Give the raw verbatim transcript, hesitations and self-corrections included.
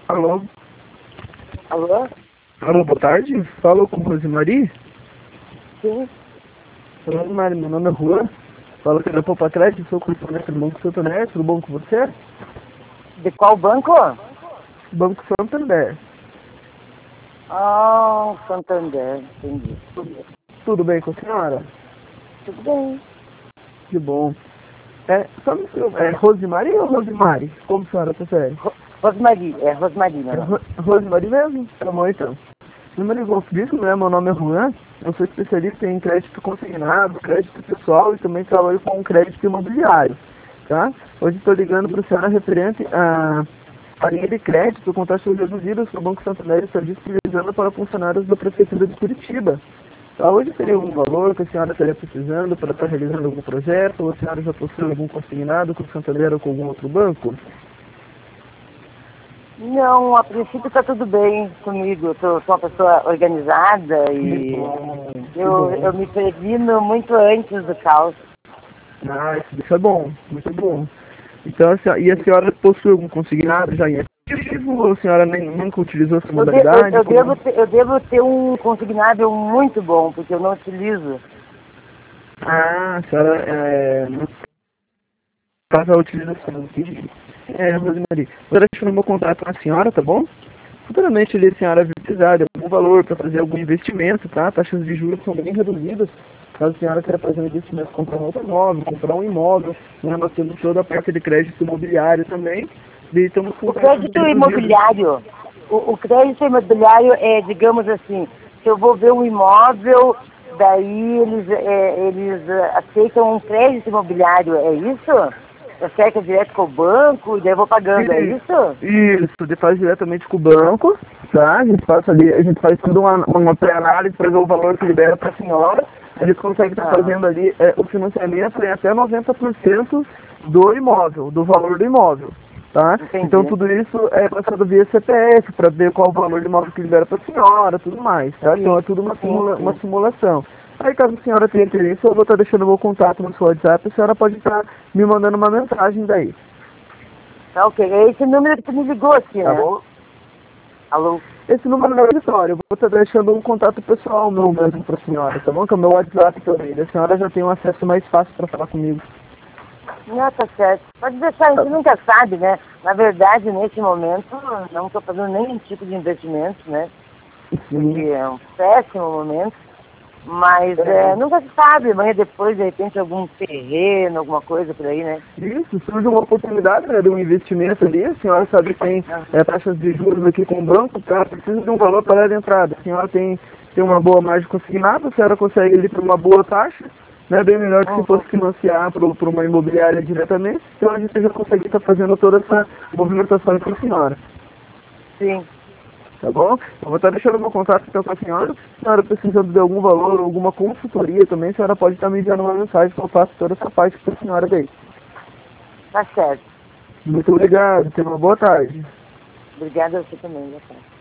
Alô? Alô? Alô, boa tarde. Falou com Rosemary? Sim. Rosemary, meu nome é Juan. Falo que é da Poupa Crédito, sou correspondente do Banco Santander. Tudo bom com você? De qual banco? Banco Santander. Ah, Santander, entendi. Tudo bem com a senhora? Tudo bem. Que bom. É, só me, é Rosemary ou Rosemary? Como a senhora prefere? Ro Rosmari, é Rosmari, meu É nome. Ro Rosemary mesmo? Tá bom então. Número igual disso, né? Meu nome é Juan. Eu sou especialista em crédito consignado, crédito pessoal e também trabalho com crédito imobiliário, tá? Hoje estou ligando para a senhora referente a a linha de crédito com taxas reduzidas que o Banco Santander está disponibilizando para funcionários da Prefeitura de Curitiba. Tá? Hoje teria algum valor que a senhora estaria precisando para estar realizando algum projeto, ou a senhora já possui algum consignado com o Santander ou com algum outro banco? Não, a princípio está tudo bem comigo. Eu sou, sou uma pessoa organizada Que e bom, que eu, bom. eu me previno muito antes do caos. Ah, isso é bom, muito bom. Então, a senhora, e a senhora possui algum consignado já em ativo, ou a senhora nem, nunca utilizou essa Eu, de, eu, modalidade? eu, Como... devo ter, eu devo ter um consignável muito bom, porque eu não utilizo. Ah, a senhora é, não faz a utilização aqui. É, Rosemary, vou deixar o meu contato com a senhora, tá bom? Futuramente, ali, a senhora vai precisar de algum valor para fazer algum investimento, tá? Taxas de juros são bem reduzidas. Caso a senhora queira fazer um investimento, comprar um automóvel, comprar um imóvel, né? Nós temos toda a parte de crédito imobiliário também. E estamos com O taxas crédito reduzidas. imobiliário, o, o crédito imobiliário é, digamos assim, se eu vou ver um imóvel, daí eles, é, eles é, aceitam um crédito imobiliário, é isso? Acerta direto com o banco e daí eu vou pagando, é isso? Isso, de faz diretamente com o banco, tá? A gente faz ali, a gente faz toda uma, uma pré-análise para ver o valor que libera para a senhora. A gente consegue estar Ah, fazendo ali é, o financiamento em até noventa por cento do imóvel, do valor do imóvel, tá? Então entendi. tudo isso é passado via C P F para ver qual o valor do imóvel que libera para a senhora, tudo mais, tá? Então Sim, é tudo uma, sim, simula, uma sim. simulação. Aí caso a senhora tenha interesse, eu vou estar deixando o meu contato no seu WhatsApp, a senhora pode estar me mandando uma mensagem daí, Tá ok, é esse número que tu me ligou aqui, tá né? bom? Alô? Esse número não é aleatório, eu vou estar deixando um contato pessoal meu mesmo para a senhora, tá bom? Que é o meu WhatsApp também, a senhora já tem um acesso mais fácil para falar comigo. Não, tá certo. Pode deixar, a Tá. gente nunca sabe, né? Na verdade, nesse momento, não estou fazendo nenhum tipo de investimento, né? Porque Sim. é um péssimo momento. Mas é, É, nunca se sabe, amanhã depois, de repente, algum terreno, alguma coisa por aí, né? isso, surge uma oportunidade, né, de um investimento ali, a senhora sabe que tem Aham. é, taxas de juros aqui com o banco, tá? Precisa de um valor para a entrada. A senhora tem, tem uma boa margem consignada, a senhora consegue ali por uma boa taxa, né, bem melhor que se Uhum. fosse financiar por, por, uma imobiliária diretamente, então a gente já consegue estar fazendo toda essa movimentação para a senhora. Sim, Tá bom? Eu vou estar deixando meu contato então com a senhora. Se a senhora precisando de algum valor ou alguma consultoria também, a senhora pode estar me enviando uma mensagem que eu faço toda essa parte para a senhora daí. tá certo. Muito obrigado, tenha uma boa tarde. Obrigada a você também, boa tarde.